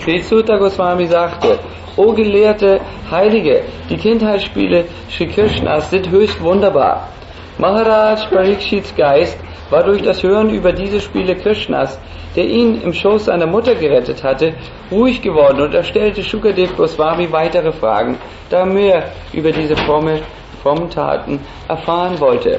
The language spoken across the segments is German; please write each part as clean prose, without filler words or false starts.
Sri Suta Goswami sagte, O gelehrte Heilige, die Kindheitsspiele Sri Krishnas sind höchst wunderbar. Maharaj Parikshits Geist war durch das Hören über diese Spiele Krishnas, der ihn im Schoß seiner Mutter gerettet hatte, ruhig geworden und er stellte Shukadev Goswami weitere Fragen, da er mehr über diese frommen Taten erfahren wollte.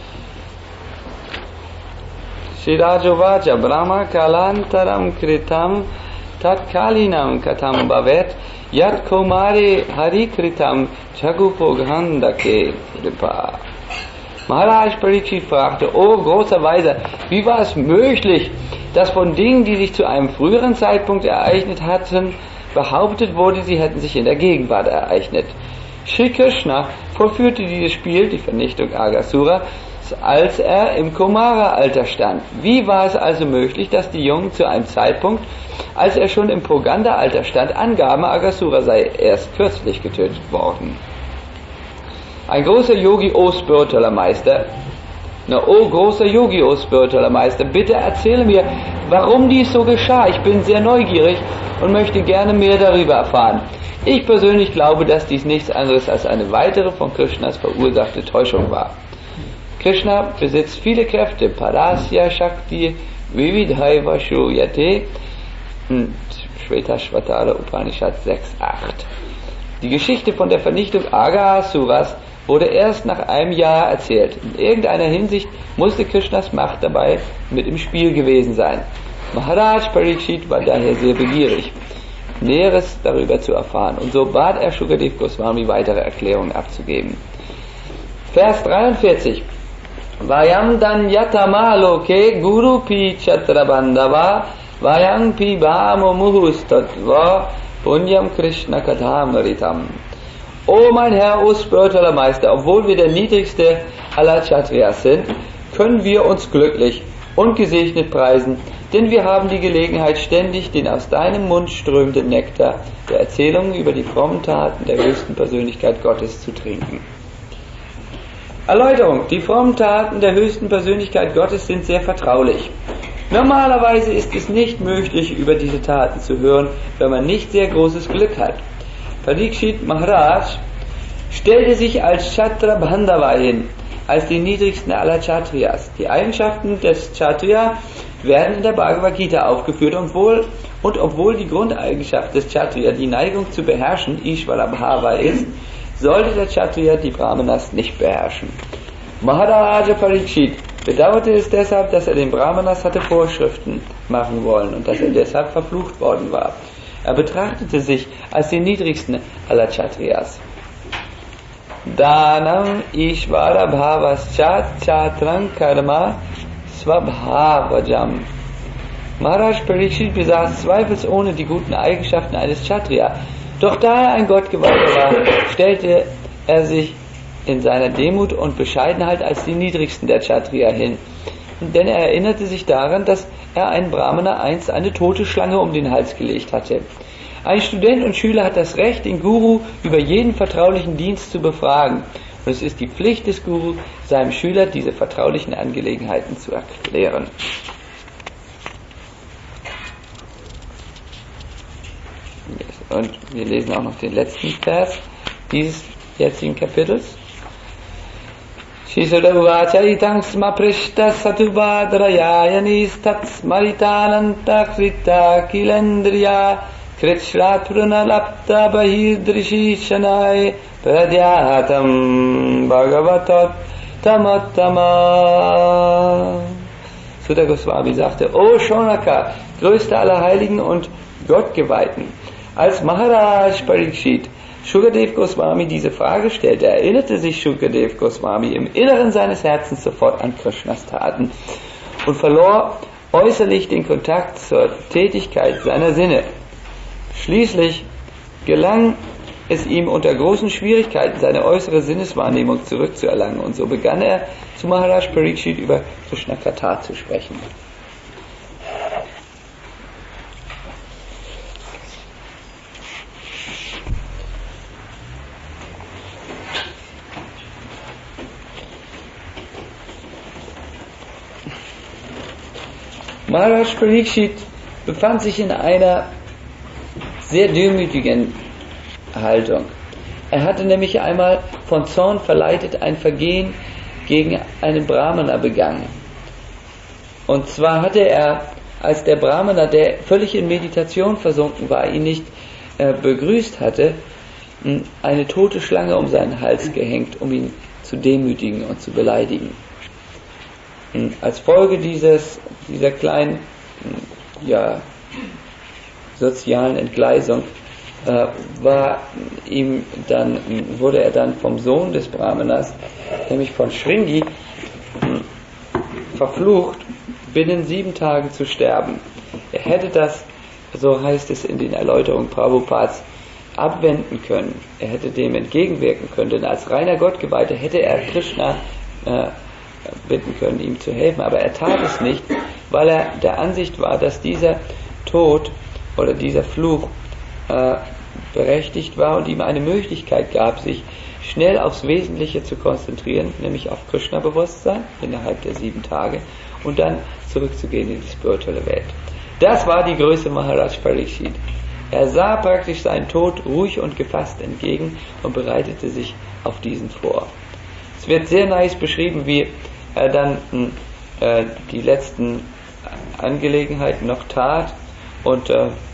Shirajovaja Brahma Kalantaram Kritam Tatkalinam Katam Bhavet Yat Komare Harikritam Chagupoghandake Ripa. Maharaj Parikshit fragte, O großer Weiser, wie war es möglich, dass von Dingen, die sich zu einem früheren Zeitpunkt ereignet hatten, behauptet wurde, sie hätten sich in der Gegenwart ereignet? Shri Krishna vollführte dieses Spiel, die Vernichtung Agasuras, als er im Kumara-Alter stand. Wie war es also möglich, dass die Jungen zu einem Zeitpunkt, als er schon im Poganda-Alter stand, angaben, Agasura sei erst kürzlich getötet worden? Ein großer Yogi, O spiritueller Meister, bitte erzähle mir, warum dies so geschah. Ich bin sehr neugierig und möchte gerne mehr darüber erfahren. Ich persönlich glaube, dass dies nichts anderes als eine weitere von Krishnas verursachte Täuschung war. Krishna besitzt viele Kräfte, Parasya Shakti Vividhaiva Shruyate, Shvetashvatara Upanishad 6.8. Die Geschichte von der Vernichtung Agasuras wurde erst nach einem Jahr erzählt. In irgendeiner Hinsicht musste Krishnas Macht dabei mit im Spiel gewesen sein. Maharaj Parikshit war daher sehr begierig, Näheres darüber zu erfahren, und so bat er Shukadev Goswami weitere Erklärungen abzugeben. Vers 43. Vayam danyatama loke guru pi chatrabandava vayam pi bhamo muhustatva punyam krishna kathamritam. O mein Herr, o spiritueller Meister, obwohl wir der niedrigste aller Kshatriyas sind, können wir uns glücklich und gesegnet preisen, denn wir haben die Gelegenheit, ständig den aus deinem Mund strömenden Nektar der Erzählungen über die frommen Taten der höchsten Persönlichkeit Gottes zu trinken. Erläuterung: Die frommen Taten der höchsten Persönlichkeit Gottes sind sehr vertraulich. Normalerweise ist es nicht möglich, über diese Taten zu hören, wenn man nicht sehr großes Glück hat. Parikshit Maharaj stellte sich als Kshatriya Bandhava hin, als die niedrigsten aller Kshatriyas. Die Eigenschaften des Kshatriya werden in der Bhagavad Gita aufgeführt, obwohl die Grundeigenschaft des Kshatriya die Neigung zu beherrschen, Ishvara Bhava, ist, sollte der Kshatriya die Brahmanas nicht beherrschen. Maharaja Parikshit bedauerte es deshalb, dass er den Brahmanas hatte Vorschriften machen wollen und dass er deshalb verflucht worden war. Er betrachtete sich als den niedrigsten aller Kshatriyas. Danam Ishvara Bhavas Chatram Karma Swabhavajam. Maharaj Parikshit besaß zweifelsohne die guten Eigenschaften eines Kshatriya. Doch da er ein Gottgeweihter war, stellte er sich in seiner Demut und Bescheidenheit als die niedrigsten der Kshatriya hin. Denn er erinnerte sich daran, dass er einen Brahmana einst eine tote Schlange um den Hals gelegt hatte. Ein Student und Schüler hat das Recht, den Guru über jeden vertraulichen Dienst zu befragen. Und es ist die Pflicht des Guru, seinem Schüler diese vertraulichen Angelegenheiten zu erklären. Und wir lesen auch noch den letzten Vers dieses jetzigen Kapitels. Shisudavuvachaitang smaprishta satubadrayayanis tatsmaritananta krita kilendriya kritshrapranalapta bahirdrishishanai pradyatam bhagavatot tamattama. Sutta Goswami sagte, O Shonaka, größter aller Heiligen und Gottgeweihten, als Maharaj Parikshit Shukadev Goswami diese Frage stellte, erinnerte sich Shukadev Goswami im Inneren seines Herzens sofort an Krishnas Taten und verlor äußerlich den Kontakt zur Tätigkeit seiner Sinne. Schließlich gelang es ihm unter großen Schwierigkeiten, seine äußere Sinneswahrnehmung zurückzuerlangen, und so begann er zu Maharaj Parikshit über Krishna Katha zu sprechen. Maharaj Parikshit befand sich in einer sehr demütigen Haltung. Er hatte nämlich einmal von Zorn verleitet ein Vergehen gegen einen Brahmana begangen. Und zwar hatte er, als der Brahmana, der völlig in Meditation versunken war, ihn nicht begrüßt hatte, eine tote Schlange um seinen Hals gehängt, um ihn zu demütigen und zu beleidigen. Als Folge dieser kleinen sozialen Entgleisung wurde er dann vom Sohn des Brahmanas, nämlich von Shringi, verflucht, binnen 7 Tagen zu sterben. Er hätte das, so heißt es in den Erläuterungen Prabhupads, abwenden können. Er hätte dem entgegenwirken können, denn als reiner Gottgeweihter hätte er Krishna bitten können, ihm zu helfen, aber er tat es nicht, weil er der Ansicht war, dass dieser Tod oder dieser Fluch berechtigt war und ihm eine Möglichkeit gab, sich schnell aufs Wesentliche zu konzentrieren, nämlich auf Krishna-Bewusstsein innerhalb der 7 Tage und dann zurückzugehen in die spirituelle Welt. Das war die Größe Maharaj Parikshit. Er sah praktisch seinen Tod ruhig und gefasst entgegen und bereitete sich auf diesen vor. Es wird sehr nice beschrieben, wie er dann die letzten Angelegenheiten noch tat und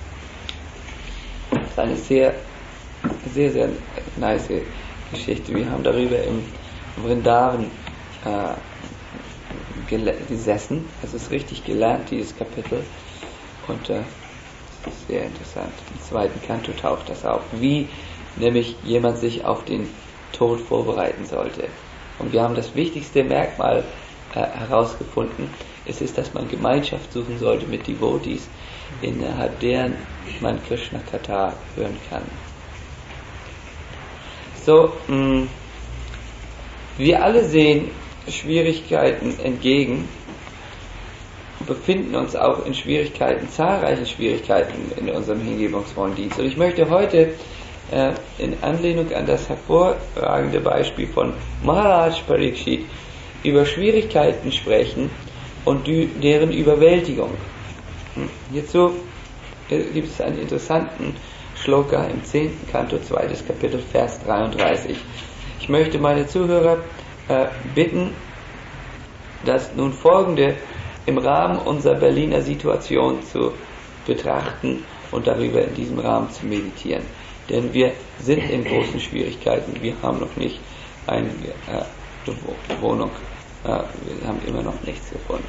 eine sehr, sehr, sehr nice Geschichte. Wir haben darüber im Vrindavan gesessen. Es ist richtig gelernt, dieses Kapitel. Und sehr interessant. Im 2. Kanto taucht das auf, wie nämlich jemand sich auf den Tod vorbereiten sollte. Und wir haben das wichtigste Merkmal herausgefunden. Es ist, dass man Gemeinschaft suchen sollte mit Devotees, innerhalb deren man Krishna Katha hören kann. So, wir alle sehen Schwierigkeiten entgegen, befinden uns auch in Schwierigkeiten, zahlreiche Schwierigkeiten in unserem hingebungsvollen Dienst. Und ich möchte heute in Anlehnung an das hervorragende Beispiel von Maharaj Parikshit über Schwierigkeiten sprechen und deren Überwältigung. Hierzu gibt es einen interessanten Shloka im 10. Kanto, 2. Kapitel, Vers 33. Ich möchte meine Zuhörer bitten, das nun folgende im Rahmen unserer Berliner Situation zu betrachten und darüber in diesem Rahmen zu meditieren. Denn wir sind in großen Schwierigkeiten. Wir haben noch nicht eine Wohnung. Wir haben immer noch nichts gefunden.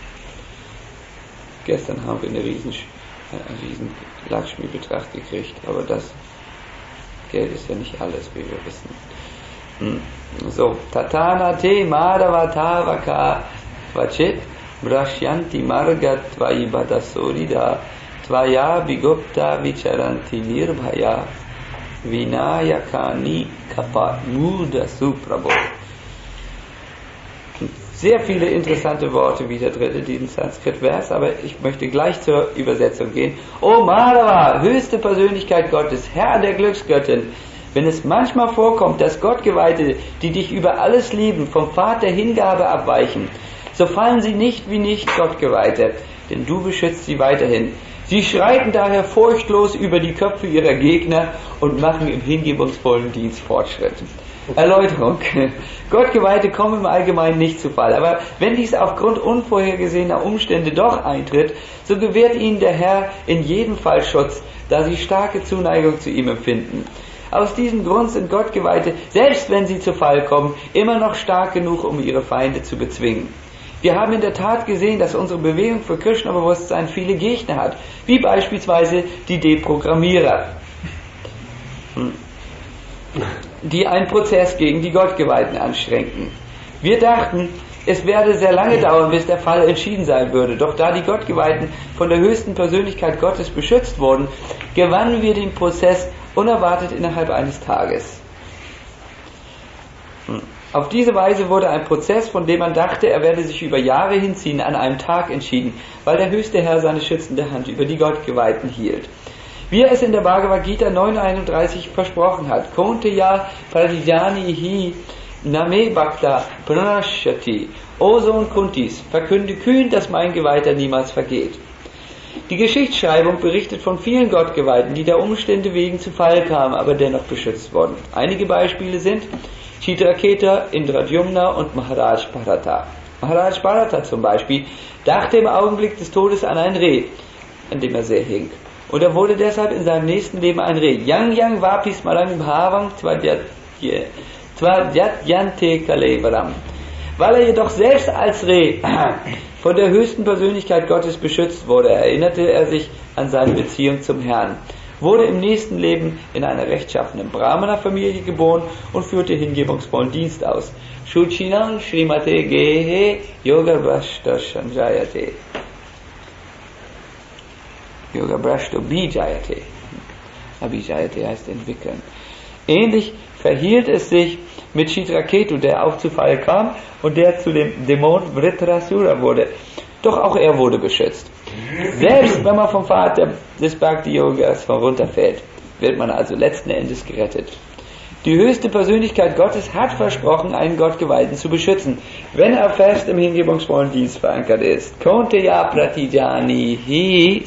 Gestern haben wir einen riesen Lakshmi-Betrag gekriegt, aber das Geld ist ja nicht alles, wie wir wissen. So, Tatana te Madhavatavaka Vachit Brashyanti Margat Tvaibadasorida Tvaya Bigupta Vicharanti Nirbhaya Vinayakani Kapamurda Suprabho. Sehr viele interessante Worte wieder drin in diesem Sanskrit-Vers, aber ich möchte gleich zur Übersetzung gehen. O Madhava, höchste Persönlichkeit Gottes, Herr der Glücksgöttin, wenn es manchmal vorkommt, dass Gottgeweihte, die dich über alles lieben, vom Pfad der Hingabe abweichen, so fallen sie nicht wie nicht Gottgeweihte, denn du beschützt sie weiterhin. Sie schreiten daher furchtlos über die Köpfe ihrer Gegner und machen im hingebungsvollen Dienst Fortschritt. Erläuterung. Gottgeweihte kommen im Allgemeinen nicht zu Fall, aber wenn dies aufgrund unvorhergesehener Umstände doch eintritt, so gewährt ihnen der Herr in jedem Fall Schutz, da sie starke Zuneigung zu ihm empfinden. Aus diesem Grund sind Gottgeweihte, selbst wenn sie zu Fall kommen, immer noch stark genug, um ihre Feinde zu bezwingen. Wir haben in der Tat gesehen, dass unsere Bewegung für Krishna-Bewusstsein viele Gegner hat, wie beispielsweise die Deprogrammierer, die einen Prozess gegen die Gottgeweihten anstrengten. Wir dachten, es werde sehr lange dauern, bis der Fall entschieden sein würde, doch da die Gottgeweihten von der höchsten Persönlichkeit Gottes beschützt wurden, gewannen wir den Prozess unerwartet innerhalb eines Tages. Auf diese Weise wurde ein Prozess, von dem man dachte, er werde sich über Jahre hinziehen, an einem Tag entschieden, weil der höchste Herr seine schützende Hand über die Gottgeweihten hielt. Wie er es in der Bhagavad Gita 9.31 versprochen hat, Konteya Pradijani hi Name Bhakta Pranashati. O Sohn Kuntis, verkünde kühn, dass mein Geweihter niemals vergeht. Die Geschichtsschreibung berichtet von vielen Gottgeweihten, die der Umstände wegen zu Fall kamen, aber dennoch beschützt wurden. Einige Beispiele sind Chitraketa, Indradyumna und Maharaj Bharata. Maharaj Bharata zum Beispiel dachte im Augenblick des Todes an ein Reh, an dem er sehr hing. Und er wurde deshalb in seinem nächsten Leben ein Reh. Yang yang vapis marang bhavang tvadyante kalevaram. Weil er jedoch selbst als Reh von der höchsten Persönlichkeit Gottes beschützt wurde, erinnerte er sich an seine Beziehung zum Herrn, wurde im nächsten Leben in einer rechtschaffenen Brahmana-Familie geboren und führte hingebungsvollen Dienst aus. Shuchinam Srimate Gehe Yoga Brashta Sanjayate. Yoga Brashto Bijayate. Abhijayate heißt entwickeln. Ähnlich verhielt es sich mit Chitraketu, der auch zu Fall kam und der zu dem Dämon Vritrasura wurde. Doch auch er wurde beschützt. Selbst wenn man vom Pfad des Bhakti-Yogas herunterfällt, wird man also letzten Endes gerettet. Die höchste Persönlichkeit Gottes hat versprochen, einen Gottgeweihten zu beschützen, wenn er fest im hingebungsvollen Dienst verankert ist. Konteya pratijani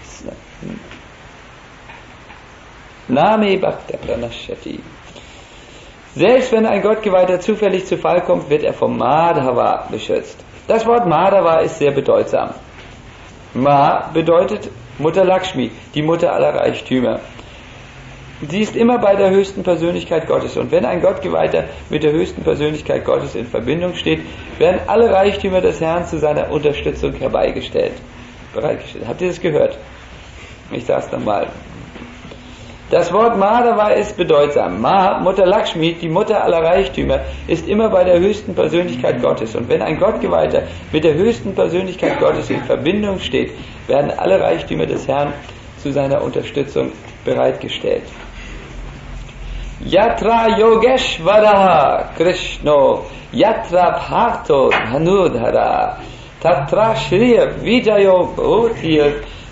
Name Bhakta Pranashati. Selbst wenn ein Gottgeweihter zufällig zu Fall kommt, wird er vom Madhava beschützt. Das Wort Madhava ist sehr bedeutsam. Ma bedeutet Mutter Lakshmi, die Mutter aller Reichtümer. Sie ist immer bei der höchsten Persönlichkeit Gottes. Und wenn ein Gottgeweihter mit der höchsten Persönlichkeit Gottes in Verbindung steht, werden alle Reichtümer des Herrn zu seiner Unterstützung bereitgestellt. Habt ihr das gehört? Ich sag's nochmal. Das Wort Madhava ist bedeutsam. Ma, Mutter Lakshmi, die Mutter aller Reichtümer, ist immer bei der höchsten Persönlichkeit Gottes. Und wenn ein Gottgeweihter mit der höchsten Persönlichkeit Gottes in Verbindung steht, werden alle Reichtümer des Herrn zu seiner Unterstützung bereitgestellt. Yatra Yogeshvaraha Krishno Yatra Bharto Dhanudhara Tatra Shriya Vijayo Bhotir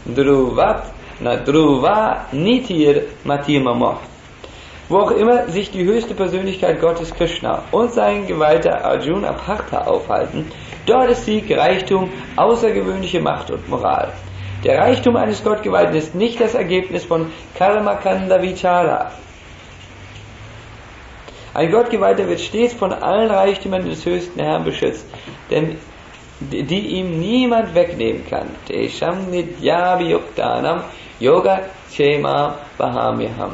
Dhruva Nitir Matimamo. Wo auch immer sich die höchste Persönlichkeit Gottes Krishna und sein Geweihter Arjuna Partha aufhalten, dort ist Sieg, Reichtum, außergewöhnliche Macht und Moral. Der Reichtum eines Gottgeweihten ist nicht das Ergebnis von Karma Kanda Vichara. Ein Gottgeweihter wird stets von allen Reichtümern des höchsten Herrn beschützt, denn die ihm niemand wegnehmen kann. Tesham Nidyabhiyuktanam Yoga Chema Bahamyaham.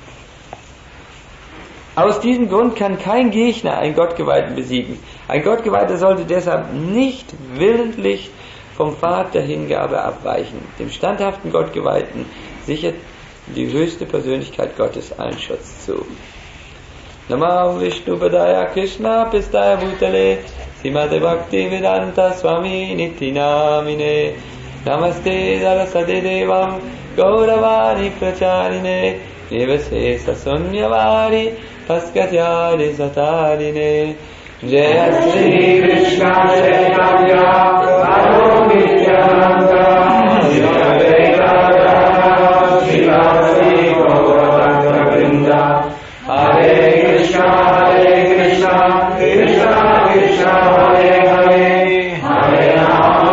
Aus diesem Grund kann kein Gegner einen Gottgeweihten besiegen. Ein Gottgeweihter sollte deshalb nicht willentlich vom Pfad der Hingabe abweichen. Dem standhaften Gottgeweihten sichert die höchste Persönlichkeit Gottes allen Schutz zu. Namah Vishnu Padaya Krishna Pistaya Bhutale Srimate Bhakti Vedanta Swami Niti Namine Namaste Sarasade Devam Gauravani Pracharine Devase Sasunyavari Paskatyari Satarine Jaya Shri Krishna Chaitanya Prabhu Nityananda Shri Advaita Shri Gauranga Vrinda Hare Krishna Krishna Krishna Hare Hare Hare Rama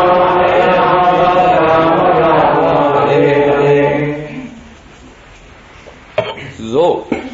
Rama Rama Hare Hare. So.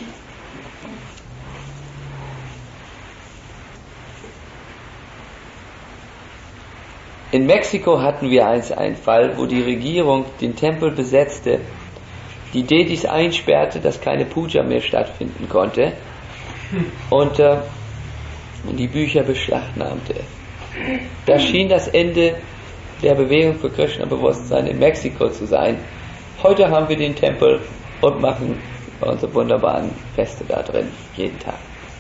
In Mexiko hatten wir einst einen Fall, wo die Regierung den Tempel besetzte, die Detis einsperrte, dass keine Puja mehr stattfinden konnte und die Bücher beschlagnahmte. Das schien das Ende der Bewegung für Krishna-Bewusstsein in Mexiko zu sein. Heute haben wir den Tempel und machen unsere wunderbaren Feste da drin, jeden Tag.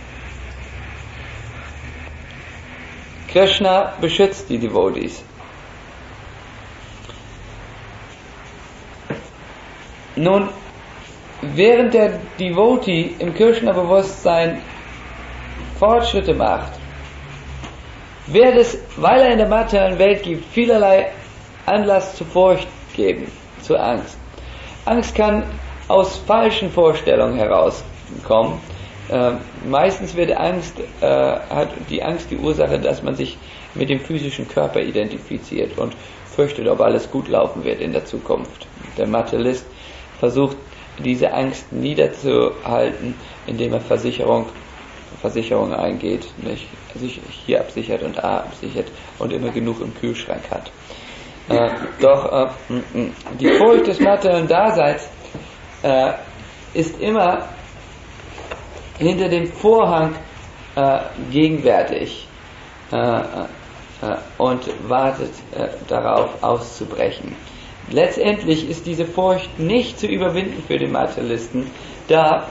Krishna beschützt die Devotees. Nun, während der Devotee im Krishna-Bewusstsein Fortschritte macht, wird es, weil er in der materiellen Welt gibt, vielerlei Anlass zu Furcht geben, zu Angst. Angst kann aus falschen Vorstellungen herauskommen. Meistens hat die Angst die Ursache, dass man sich mit dem physischen Körper identifiziert und fürchtet, ob alles gut laufen wird in der Zukunft. Der Materialist versucht, diese Angst niederzuhalten, indem er Versicherungen eingeht, nicht? Sich hier absichert und da absichert und immer genug im Kühlschrank hat. Doch die Furcht des materiellen Daseins ist immer hinter dem Vorhang gegenwärtig und wartet darauf auszubrechen. Letztendlich ist diese Furcht nicht zu überwinden für den Materialisten, da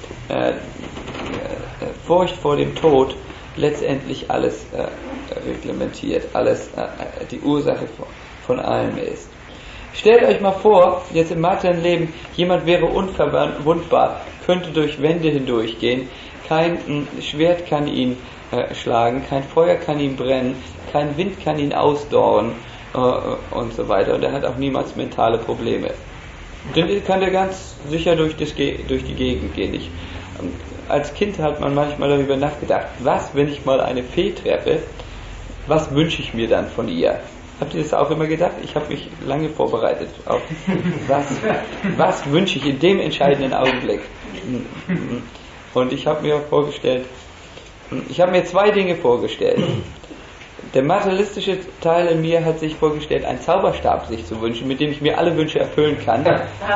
Furcht vor dem Tod letztendlich alles reglementiert, alles die Ursache von allem ist. Stellt euch mal vor, jetzt im materiellen Leben, jemand wäre unverwundbar, könnte durch Wände hindurchgehen, kein Schwert kann ihn schlagen, kein Feuer kann ihn brennen, kein Wind kann ihn ausdorren und so weiter. Und er hat auch niemals mentale Probleme. Dann kann der ganz sicher durch die Gegend gehen. Als Kind hat man manchmal darüber nachgedacht, was, wenn ich mal eine Fee treffe, was wünsche ich mir dann von ihr? Habt ihr das auch immer gedacht? Ich habe mich lange vorbereitet auf was wünsche ich in dem entscheidenden Augenblick. Und ich habe mir zwei Dinge vorgestellt. Der materialistische Teil in mir hat sich vorgestellt, einen Zauberstab sich zu wünschen, mit dem ich mir alle Wünsche erfüllen kann.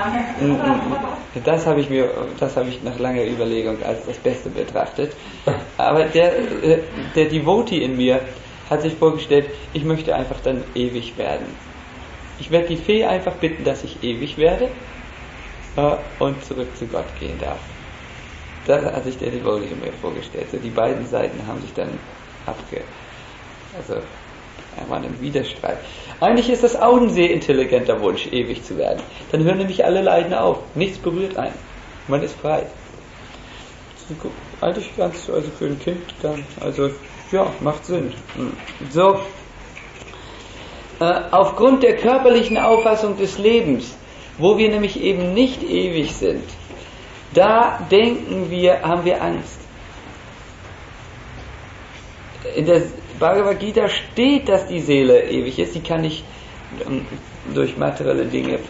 Das habe ich nach langer Überlegung als das Beste betrachtet. Aber der Devotee in mir hat sich vorgestellt, ich möchte einfach dann ewig werden. Ich werde die Fee einfach bitten, dass ich ewig werde und zurück zu Gott gehen darf. Das hat sich der Devotee in mir vorgestellt. So, die beiden Seiten haben sich dann waren im Widerstreit. Eigentlich ist das auch ein sehr intelligenter Wunsch, ewig zu werden. Dann hören nämlich alle Leiden auf. Nichts berührt einen. Man ist frei. Eigentlich ganz, also für ein Kind, macht Sinn. So, aufgrund der körperlichen Auffassung des Lebens, wo wir nämlich eben nicht ewig sind, da haben wir Angst. In der Bhagavad Gita steht, dass die Seele ewig ist. Sie kann nicht durch materielle Dinge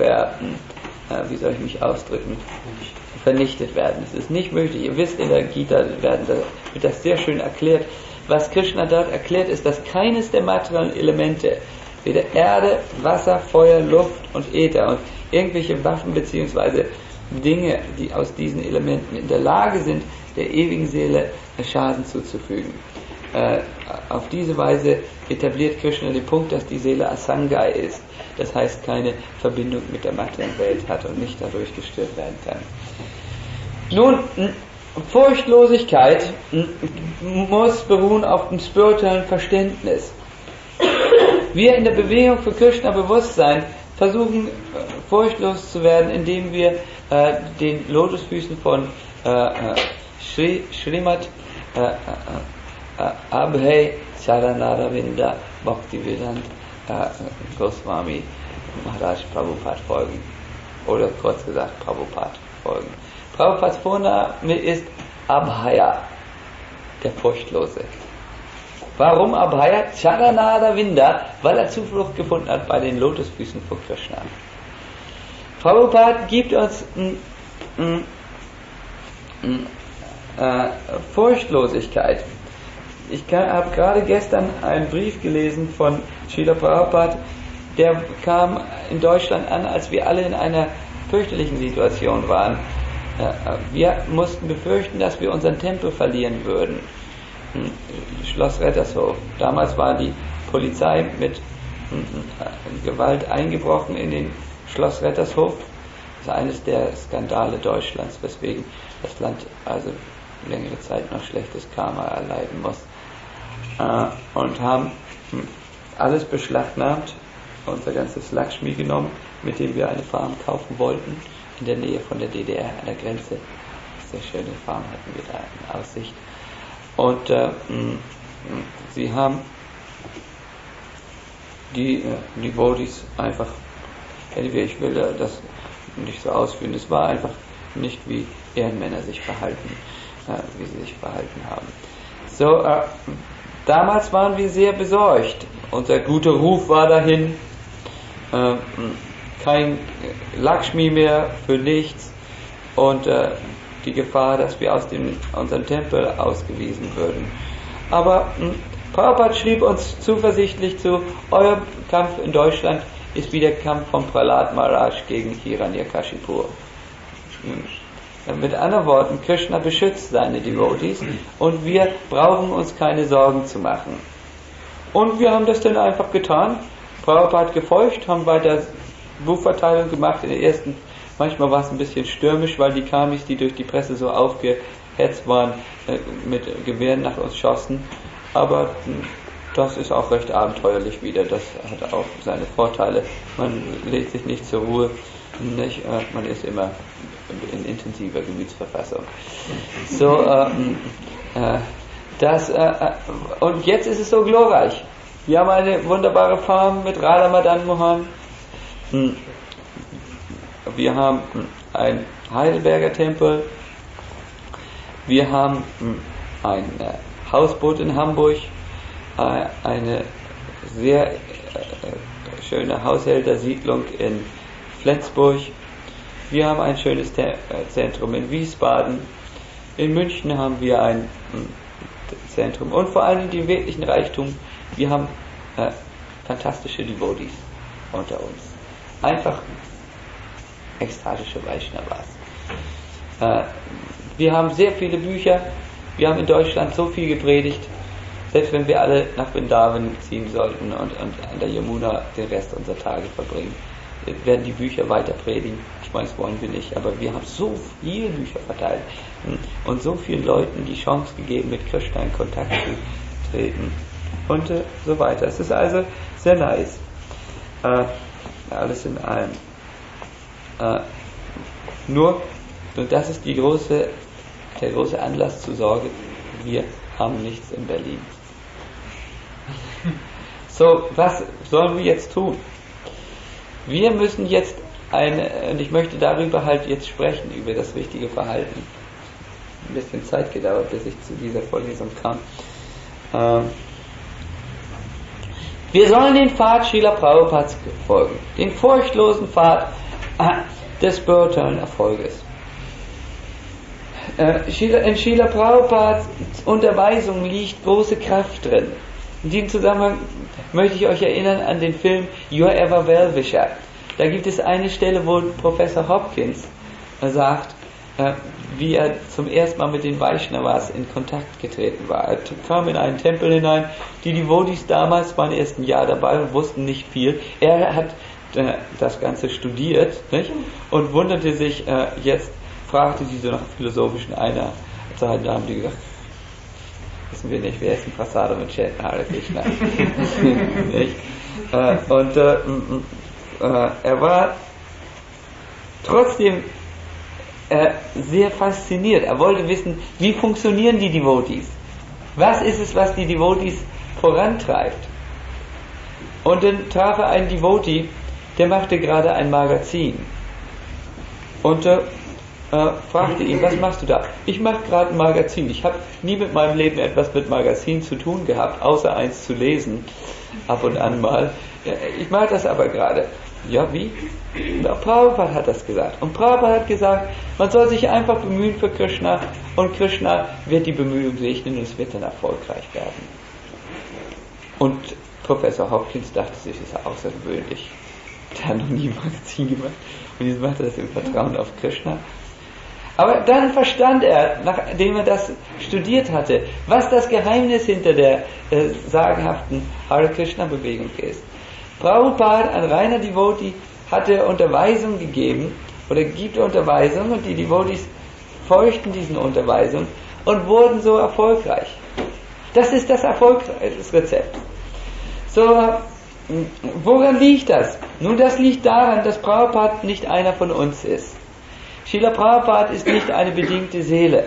vernichtet werden. Es ist nicht möglich. Ihr wisst, in der Gita wird das sehr schön erklärt. Was Krishna dort erklärt, ist, dass keines der materiellen Elemente, weder Erde, Wasser, Feuer, Luft und Äther und irgendwelche Waffen bzw. Dinge, die aus diesen Elementen in der Lage sind, der ewigen Seele Schaden zuzufügen. Auf diese Weise etabliert Krishna den Punkt, dass die Seele Asangai ist, das heißt keine Verbindung mit der materiellen Welt hat und nicht dadurch gestört werden kann. Nun, Furchtlosigkeit muss beruhen auf dem spirituellen Verständnis. Wir in der Bewegung für Krishna-Bewusstsein versuchen furchtlos zu werden, indem wir den Lotusfüßen von Srimad Abhay Charanaravinda Bhaktivedanta Goswami Maharaj Prabhupada folgen. Oder kurz gesagt Prabhupada folgen. Prabhupads Vorname ist Abhaya, der Furchtlose. Warum Abhaya? Charanaravinda, weil er Zuflucht gefunden hat bei den Lotusfüßen von Krishna. Prabhupada gibt uns Furchtlosigkeit. Ich habe gerade gestern einen Brief gelesen von Srila Prabhupada, der kam in Deutschland an, als wir alle in einer fürchterlichen Situation waren. Wir mussten befürchten, dass wir unseren Tempel verlieren würden. Schloss Rettershof. Damals war die Polizei mit Gewalt eingebrochen in den Schloss Rettershof. Das ist eines der Skandale Deutschlands, weswegen das Land also längere Zeit noch schlechtes Karma erleiden muss. Und haben alles beschlagnahmt, unser ganzes Lakshmi genommen, mit dem wir eine Farm kaufen wollten, in der Nähe von der DDR an der Grenze. Sehr schöne Farm hatten wir da in Aussicht. Und sie haben die Devotees einfach, ich will das nicht so ausführen, es war einfach nicht, wie Ehrenmänner sich verhalten, wie sie sich verhalten haben. So, damals waren wir sehr besorgt. Unser guter Ruf war dahin. kein Lakshmi mehr für nichts und die Gefahr, dass wir aus unserem Tempel ausgewiesen würden. Aber Prabhupada schrieb uns zuversichtlich zu, euer Kampf in Deutschland ist wie der Kampf von Prahlad Maharaj gegen Hiranyakashipu. Mit anderen Worten, Krishna beschützt seine Devotees und wir brauchen uns keine Sorgen zu machen. Und wir haben das dann einfach getan. Prabhupada hat gefolgt, haben weiter Buchverteilung gemacht. In der ersten, manchmal war es ein bisschen stürmisch, weil die Kamis, die durch die Presse so aufgehetzt waren, mit Gewehren nach uns schossen. Aber das ist auch recht abenteuerlich wieder. Das hat auch seine Vorteile. Man legt sich nicht zur Ruhe. Nicht? Man ist immer in intensiver Gemütsverfassung. So, und jetzt ist es so glorreich. Wir haben eine wunderbare Farm mit Radha Madan Mohan. Wir haben ein Heidelberger Tempel. Wir haben ein Hausboot in Hamburg. Eine sehr schöne Haushältersiedlung in Flensburg. Wir haben ein schönes Zentrum in Wiesbaden. In München haben wir ein Zentrum. Und vor allem den wirklichen Reichtum. Wir haben fantastische Devotees unter uns. Einfach ekstatische Vaishnavas. Wir haben sehr viele Bücher. Wir haben in Deutschland so viel gepredigt. Selbst wenn wir alle nach Vrindavan ziehen sollten und an der Yamuna den Rest unserer Tage verbringen, werden die Bücher weiter predigen. Ich meine, das wollen wir nicht, aber wir haben so viele Bücher verteilt und so vielen Leuten die Chance gegeben, mit Krishna in Kontakt zu treten und so weiter. Es ist also sehr nice. Alles in allem. Nur, und das ist der große Anlass zur Sorge, wir haben nichts in Berlin. So, was sollen wir jetzt tun? Wir müssen jetzt und ich möchte darüber halt jetzt sprechen, über das richtige Verhalten. Ein bisschen Zeit gedauert, bis ich zu dieser Vorlesung kam. Wir sollen den Pfad Srila Prabhupads folgen, den furchtlosen Pfad des spirituellen Erfolges. In Srila Prabhupads Unterweisung liegt große Kraft drin. In diesem Zusammenhang möchte ich euch erinnern an den Film You're Ever Well-Wisher. Da gibt es eine Stelle, wo Professor Hopkins sagt, wie er zum ersten Mal mit den Vaishnavas in Kontakt getreten war. Er kam in einen Tempel hinein, die Devotees damals waren erst ein Jahr dabei und wussten nicht viel. Er hat das Ganze studiert, nicht? Und wunderte sich jetzt, fragte sie so nach philosophischen Einheiten. Da haben die gesagt, wissen wir nicht, wer ist ein Prasada mit Chanten Hare Krishna? Er war trotzdem sehr fasziniert. Er wollte wissen, wie funktionieren die Devotees? Was ist es, was die Devotees vorantreibt? Und dann traf er einen Devotee, der machte gerade ein Magazin. Und fragte ihn, was machst du da? Ich mache gerade ein Magazin. Ich habe nie mit meinem Leben etwas mit Magazin zu tun gehabt, außer eins zu lesen, ab und an mal. Ich mache das aber gerade. Ja, wie? Na, Prabhupada hat das gesagt. Und Prabhupada hat gesagt, man soll sich einfach bemühen für Krishna und Krishna wird die Bemühungen segnen und es wird dann erfolgreich werden. Und Professor Hopkins dachte sich, das ist ja außergewöhnlich. Der hat noch nie ein Magazin gemacht und jetzt macht er das im Vertrauen auf Krishna. Aber dann verstand er, nachdem er das studiert hatte, was das Geheimnis hinter der sagenhaften Hare Krishna Bewegung ist. Prabhupada, ein reiner Devotee, hatte Unterweisung gegeben oder gibt Unterweisung und die Devotees folgten diesen Unterweisungen und wurden so erfolgreich. Das ist das Erfolgsrezept. So, woran liegt das? Nun, das liegt daran, dass Prabhupada nicht einer von uns ist. Srila Prabhupada ist nicht eine bedingte Seele,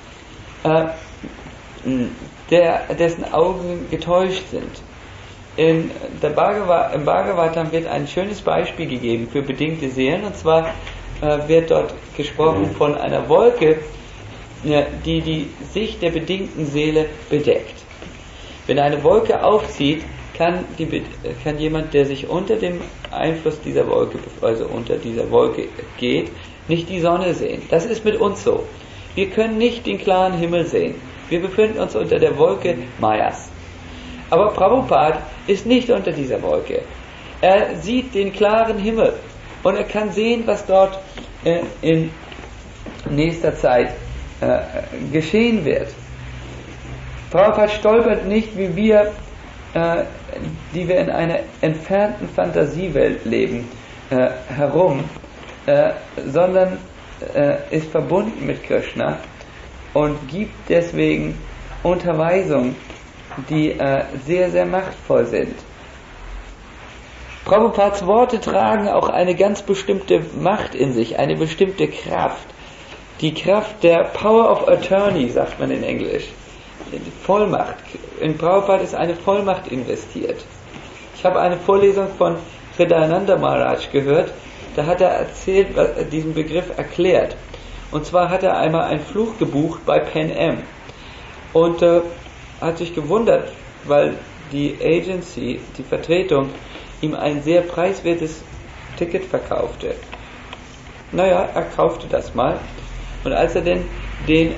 dessen Augen getäuscht sind. Im Bhagavatam wird ein schönes Beispiel gegeben für bedingte Seelen, und zwar wird dort gesprochen von einer Wolke, die die Sicht der bedingten Seele bedeckt. Wenn eine Wolke aufzieht, kann jemand, der sich unter dem Einfluss dieser Wolke, also unter dieser Wolke geht, nicht die Sonne sehen. Das ist mit uns so. Wir können nicht den klaren Himmel sehen. Wir befinden uns unter der Wolke Mayas. Aber Prabhupada ist nicht unter dieser Wolke. Er sieht den klaren Himmel und er kann sehen, was dort in nächster Zeit geschehen wird. Prabhupada stolpert nicht wie wir, die wir in einer entfernten Fantasiewelt leben, herum, sondern ist verbunden mit Krishna und gibt deswegen Unterweisungen, die sehr, sehr machtvoll sind. Prabhupads Worte tragen auch eine ganz bestimmte Macht in sich, eine bestimmte Kraft. Die Kraft der Power of Attorney, sagt man in Englisch. Die Vollmacht. In Prabhupada ist eine Vollmacht investiert. Ich habe eine Vorlesung von Hridayananda Maharaj gehört, da hat er diesen Begriff erklärt. Und zwar hat er einmal einen Flug gebucht bei Pan Am und hat sich gewundert, weil die Agency, die Vertretung, ihm ein sehr preiswertes Ticket verkaufte. Naja, er kaufte das mal und als er denn den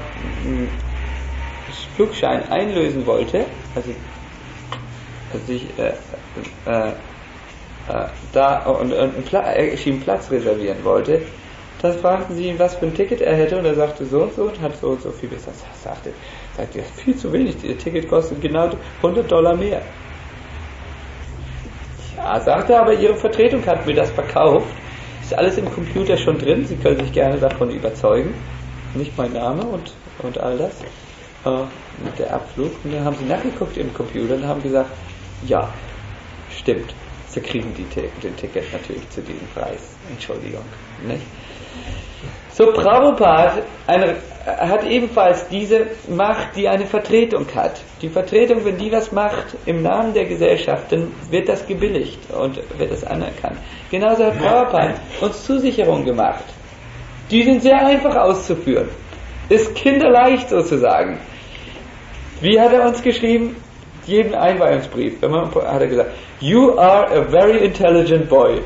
Flugschein einlösen wollte, also sich einen Platz reservieren wollte, dann fragten sie ihn, was für ein Ticket er hätte, und er sagte so und so und hat so und so viel bezahlt. Sagte viel zu wenig, das Ticket kostet genau $100 mehr. Ja, sagte er, aber Ihre Vertretung hat mir das verkauft. Ist alles im Computer schon drin, Sie können sich gerne davon überzeugen. Nicht mein Name und all das. Mit der Abflug. Und dann haben sie nachgeguckt im Computer und haben gesagt, ja, stimmt. Sie kriegen den Ticket natürlich zu diesem Preis. Entschuldigung. Nicht? So, Prabhupada hat ebenfalls diese Macht, die eine Vertretung hat. Die Vertretung, wenn die was macht im Namen der Gesellschaft, dann wird das gebilligt und wird das anerkannt. Genauso hat Prabhupada uns Zusicherungen gemacht. Die sind sehr einfach auszuführen. Ist kinderleicht sozusagen. Wie hat er uns geschrieben? Jeden Einweihungsbrief. Hat er gesagt, you are a very intelligent boy.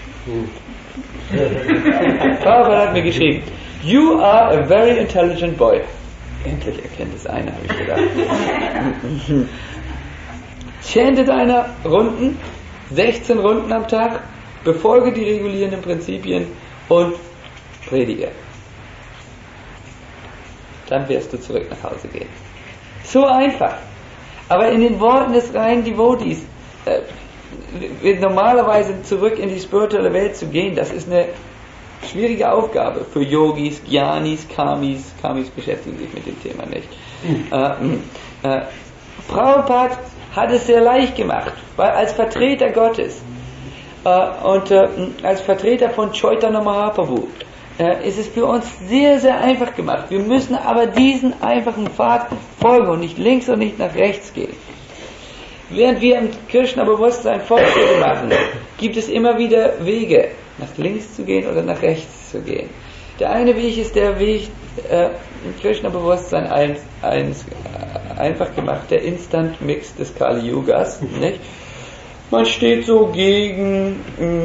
Prabhupada hat mir geschrieben, you are a very intelligent boy. Endlich erkennt es einer, habe ich gedacht. Chante deine Runden, 16 Runden am Tag, befolge die regulierenden Prinzipien und predige. Dann wirst du zurück nach Hause gehen. So einfach. Aber in den Worten des reinen Devotees, normalerweise zurück in die spirituelle Welt zu gehen, das ist eine schwierige Aufgabe für Yogis, Gyanis, Kamis. Kamis beschäftigen sich mit dem Thema nicht. Prabhupada hat es sehr leicht gemacht, weil als Vertreter Gottes und als Vertreter von Chaitanya Mahaprabhu ist es für uns sehr, sehr einfach gemacht. Wir müssen aber diesen einfachen Pfad folgen und nicht links und nicht nach rechts gehen. Während wir im Krishna-Bewusstsein Fortschritte machen, gibt es immer wieder Wege, nach links zu gehen oder nach rechts zu gehen. Der eine Weg ist der Weg im Krishna-Bewusstsein einfach gemacht, der Instant-Mix des Kali-Yugas. Nicht? Man steht so gegen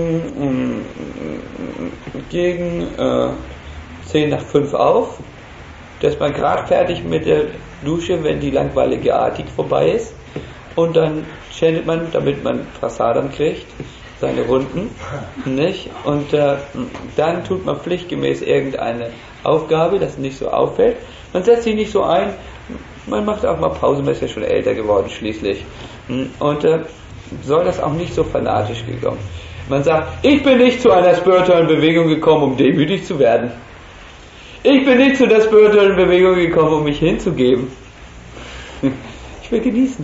10 nach 5 auf. Da ist man gerade fertig mit der Dusche, wenn die langweilige Atik vorbei ist. Und dann chantet man, damit man Prasadam kriegt, seine Runden. Nicht? Und dann tut man pflichtgemäß irgendeine Aufgabe, das nicht so auffällt. Man setzt sich nicht so ein. Man macht auch mal Pause, man ist ja schon älter geworden schließlich. Und soll das auch nicht so fanatisch gekommen. Man sagt, ich bin nicht zu einer spirituellen Bewegung gekommen, um demütig zu werden. Ich bin nicht zu der spirituellen Bewegung gekommen, um mich hinzugeben. Ich will genießen.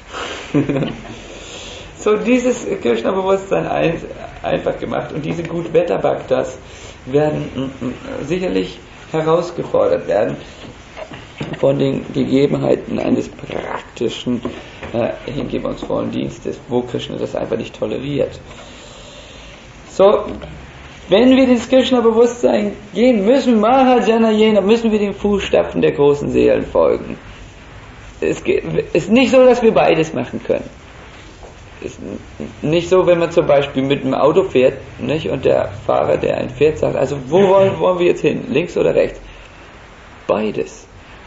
So, dieses Krishna-Bewusstsein einfach gemacht und diese Gutwetter-Bhaktas werden sicherlich herausgefordert werden von den Gegebenheiten eines praktischen, hingebungsvollen Dienstes, wo Krishna das einfach nicht toleriert. So, wenn wir dieses Krishna-Bewusstsein gehen, müssen wir den Fußstapfen der großen Seelen folgen. Es ist nicht so, dass wir beides machen können. ist nicht so, wenn man zum Beispiel mit einem Auto fährt, nicht, und der Fahrer, der ein Pferd sagt, also wo wollen wir jetzt hin, links oder rechts? Beides.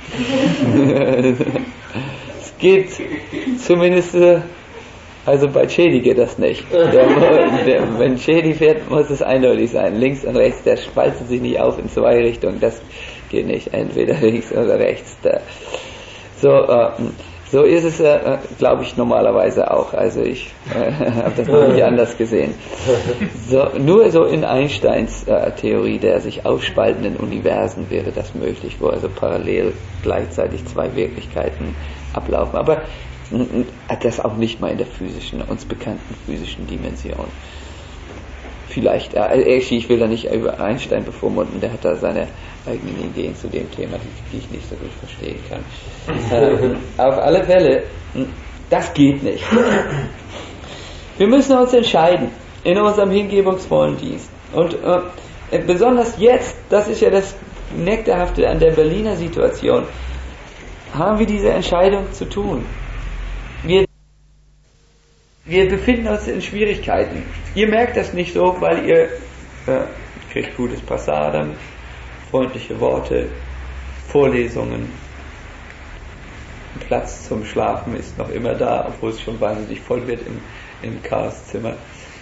Es geht zumindest, also bei Chedi geht das nicht. Wenn Chedi fährt, muss es eindeutig sein, links und rechts, der spaltet sich nicht auf in zwei Richtungen, das geht nicht, entweder links oder rechts. So ist es, glaube ich, normalerweise auch. Also ich habe das noch nicht anders gesehen. Nur so in Einsteins Theorie der sich aufspaltenden Universen wäre das möglich, wo also parallel gleichzeitig zwei Wirklichkeiten ablaufen. Aber das auch nicht mal in der uns bekannten physischen Dimension. Vielleicht, ich will da nicht über Einstein bevormunden, der hat da seine eigenen Ideen zu dem Thema, die ich nicht so gut verstehen kann. Auf alle Fälle, das geht nicht. Wir müssen uns entscheiden in unserem hingebungsvollen Dienst. Und besonders jetzt, das ist ja das Nektarhafte an der Berliner Situation, haben wir diese Entscheidung zu tun. Wir befinden uns in Schwierigkeiten. Ihr merkt das nicht so, weil ihr kriegt gutes Passadem, freundliche Worte, Vorlesungen, Platz zum Schlafen ist noch immer da, obwohl es schon wahnsinnig voll wird im Chaoszimmer.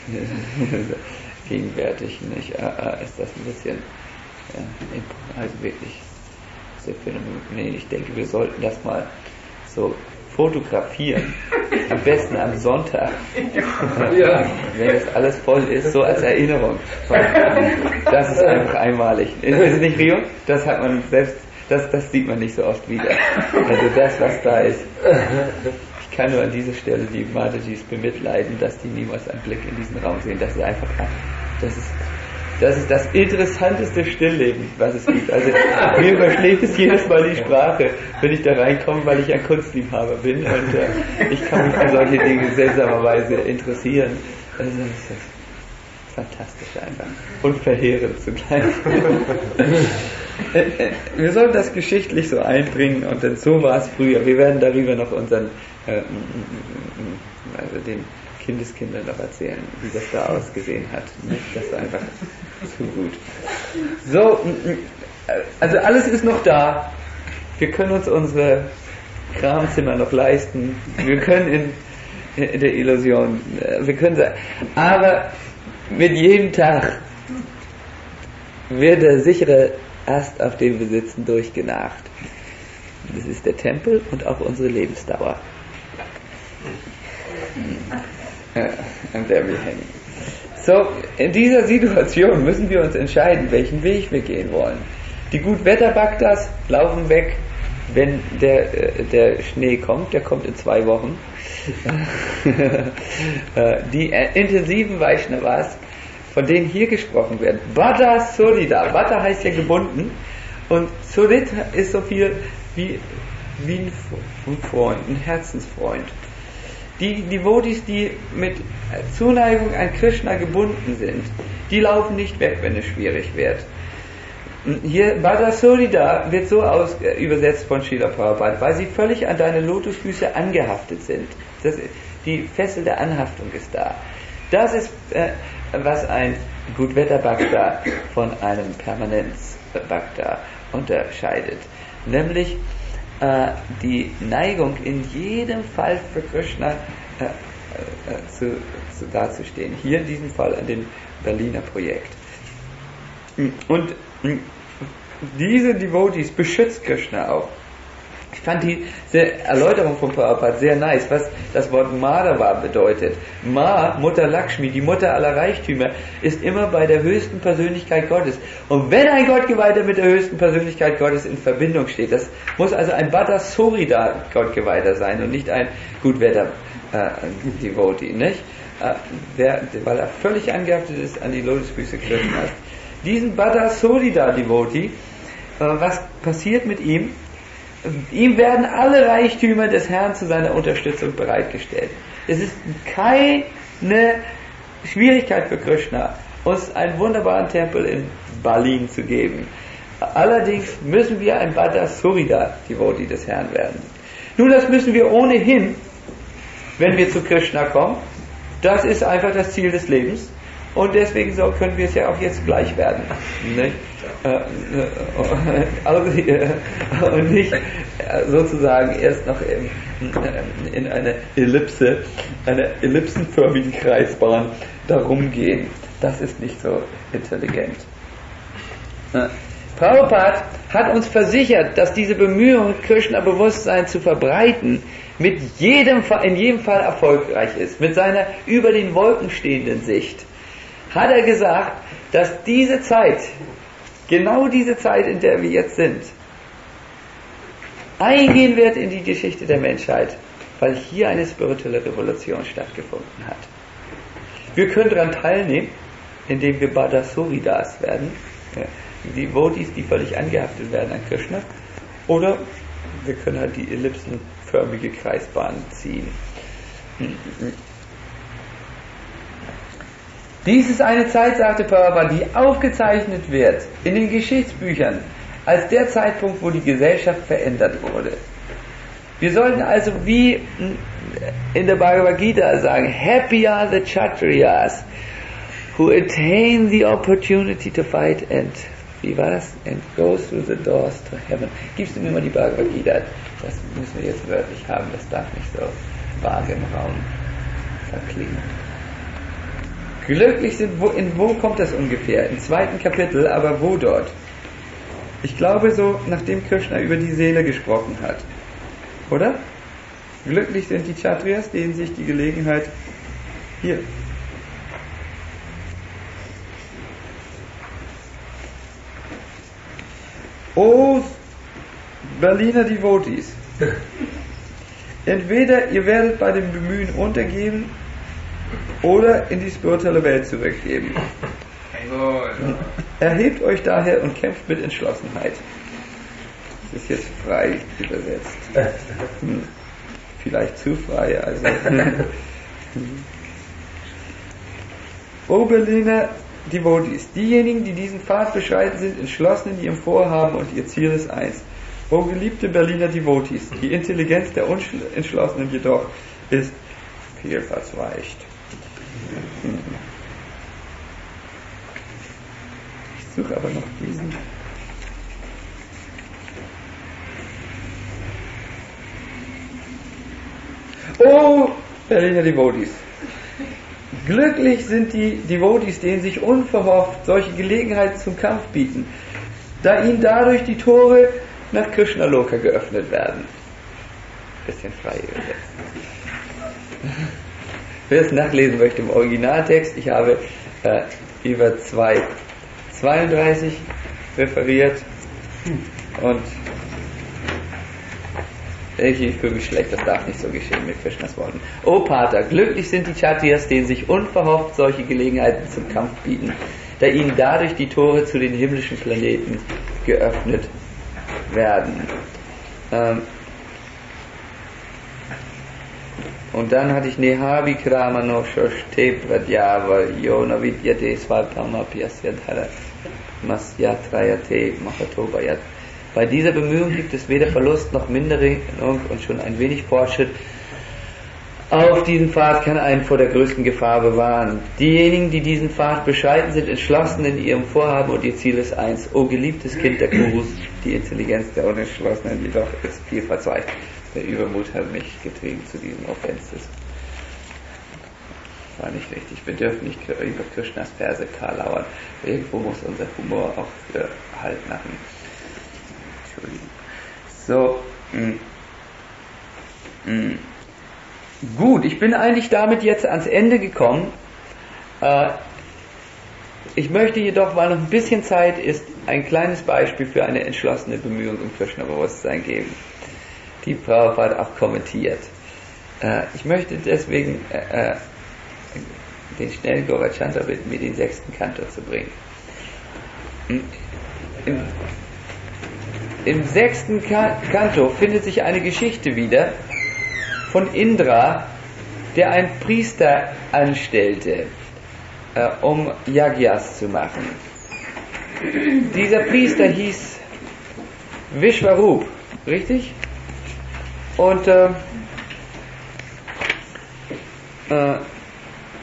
Gegenwärtig nicht? Ist das ein bisschen also wirklich sehr phänomenal. Ich denke, wir sollten das mal so fotografieren, am besten am Sonntag, wenn das alles voll ist, so als Erinnerung. Das ist einfach einmalig. Ist es nicht, Rio? Das hat man selbst, das sieht man nicht so oft wieder. Also das, was da ist. Ich kann nur an dieser Stelle die Matajis bemitleiden, dass die niemals einen Blick in diesen Raum sehen. Das ist einfach, das ist das interessanteste Stillleben, was es gibt. Also mir überschlägt es jedes Mal die Sprache, wenn ich da reinkomme, weil ich ein Kunstliebhaber bin und ich kann mich für solche Dinge seltsamerweise interessieren. Also das ist fantastisch einfach und verheerend zugleich. Wir sollen das geschichtlich so einbringen und dann so war es früher. Wir werden darüber noch unseren den Kindeskindern noch erzählen, wie das da ausgesehen hat. Das ist einfach zu gut. So, also alles ist noch da. Wir können uns unsere Kramzimmer noch leisten. Wir können in der Illusion, wir können, aber mit jedem Tag wird der sichere Ast, auf dem wir sitzen, durchgenagt. Das ist der Tempel und auch unsere Lebensdauer. An der wir hängen. So, in dieser Situation müssen wir uns entscheiden, welchen Weg wir gehen wollen. Die Gutwetter-Bhaktas laufen weg, wenn der Schnee kommt, der kommt in 2 Wochen. Die intensiven Vaishnavas, von denen hier gesprochen wird, Bhadda Surita, Bhadda heißt ja gebunden und Surita ist so viel wie ein Freund, ein Herzensfreund. Die Devotis, die mit Zuneigung an Krishna gebunden sind, die laufen nicht weg, wenn es schwierig wird. Hier, Bhadda Surita wird so übersetzt von Srila Prabhupada, weil sie völlig an deine Lotusfüße angehaftet sind. Die Fessel der Anhaftung ist da. Das ist, was ein Gutwetter-Bhakta von einem Permanenz-Bhakta unterscheidet. Nämlich die Neigung in jedem Fall für Krishna dazustehen. Hier in diesem Fall an dem Berliner Projekt. Und diese Devotees beschützt Krishna auch. Ich fand diese Erläuterung von Prabhupada sehr nice, was das Wort Madhava bedeutet. Ma, Mutter Lakshmi, die Mutter aller Reichtümer, ist immer bei der höchsten Persönlichkeit Gottes. Und wenn ein Gottgeweihter mit der höchsten Persönlichkeit Gottes in Verbindung steht, das muss also ein Bhadda Surita Gottgeweihter sein und nicht ein Gutwetter-Devotee, nicht? Weil er völlig angehaftet ist an die Lotusfüße Krishnas. Diesen Bhadda Surita Devotee, was passiert mit ihm? Ihm werden alle Reichtümer des Herrn zu seiner Unterstützung bereitgestellt. Es ist keine Schwierigkeit für Krishna, uns einen wunderbaren Tempel in Berlin zu geben. Allerdings müssen wir ein Bhadda Surita Devotee des Herrn werden. Nun, das müssen wir ohnehin, wenn wir zu Krishna kommen, Das ist einfach das Ziel des Lebens. Und deswegen so können wir es ja auch jetzt gleich werden. Nicht? Und nicht sozusagen erst noch in eine Ellipse, eine ellipsenförmige Kreisbahn darum gehen. Das ist nicht so intelligent. Prabhupada hat uns versichert, dass diese Bemühung, Krishna-Bewusstsein zu verbreiten, in jedem Fall erfolgreich ist. Mit seiner über den Wolken stehenden Sicht hat er gesagt, dass diese Zeit, genau diese Zeit, in der wir jetzt sind, eingehen wird in die Geschichte der Menschheit, weil hier eine spirituelle Revolution stattgefunden hat. Wir können daran teilnehmen, indem wir Badasuridas werden, die Devotees, die völlig angehaftet werden an Krishna, oder wir können halt die ellipsenförmige Kreisbahn ziehen. Dies ist eine Zeit, sagte Prabhupada, die aufgezeichnet wird in den Geschichtsbüchern als der Zeitpunkt, wo die Gesellschaft verändert wurde. Wir sollten also wie in der Bhagavad Gita sagen, happy are the Kshatriyas who attain the opportunity to fight and, wie war das? And go through the doors to heaven. Gibst du mir mal die Bhagavad Gita? Das müssen wir jetzt wörtlich haben, das darf nicht so vage im Raum verklingen. Glücklich sind, wo kommt das ungefähr? Im 2. Kapitel, aber wo dort? Ich glaube so, nachdem Krishna über die Seele gesprochen hat. Oder? Glücklich sind die Kshatriyas, denen sich die Gelegenheit hier. Oh, Berliner Devotees. Entweder ihr werdet bei dem Bemühen untergehen oder in die spirituelle Welt zurückgeben. Erhebt euch daher und kämpft mit Entschlossenheit. Das ist jetzt frei übersetzt. Vielleicht zu frei, also. O Berliner Devotees, diejenigen, die diesen Pfad beschreiten, sind entschlossen in ihrem Vorhaben und ihr Ziel ist eins. O geliebte Berliner Devotees, die Intelligenz der Unentschlossenen jedoch ist viel verzweigt. Ich suche aber noch diesen. Oh, Berliner Devotees. Glücklich sind die Devotees, denen sich unverhofft solche Gelegenheiten zum Kampf bieten, da ihnen dadurch die Tore nach Krishna-Loka geöffnet werden. Bisschen frei übersetzt. Wer es nachlesen möchte im Originaltext, ich habe über 2:32 referiert und ich fühle mich schlecht, das darf nicht so geschehen mit Krishnas Worten. O Pater, glücklich sind die Kshatriyas, denen sich unverhofft solche Gelegenheiten zum Kampf bieten, da ihnen dadurch die Tore zu den himmlischen Planeten geöffnet werden. Und dann hatte ich Nehavi Kramano Shoshte Pradyava Yona Vidyate Svatama Pyasyadhara Masyatrayate Mahatobayat. Bei dieser Bemühung gibt es weder Verlust noch Minderung und schon ein wenig Fortschritt. Auf diesem Pfad kann einen vor der größten Gefahr bewahren. Diejenigen, die diesen Pfad beschreiten, sind entschlossen in ihrem Vorhaben und ihr Ziel ist eins. O geliebtes Kind der Gurus, die Intelligenz der Unentschlossenen jedoch ist viel verzweigt. Der Übermut hat mich getrieben zu diesen Offenses. War nicht richtig. Wir dürfen nicht über Krishnas Verse karlauern. Irgendwo muss unser Humor auch für Halt machen. So, gut, ich bin eigentlich damit jetzt ans Ende gekommen. Ich möchte jedoch, weil noch ein bisschen Zeit ist, ein kleines Beispiel für eine entschlossene Bemühung um Krishna-Bewusstsein geben, die Prabhupada auch kommentiert. Ich möchte deswegen den schnellen Gaurachandra bitten, mir den 6. Kanto zu bringen. Im 6. Kanto findet sich eine Geschichte wieder von Indra, der einen Priester anstellte, um Yagyas zu machen. Dieser Priester hieß Vishwarup, richtig? Und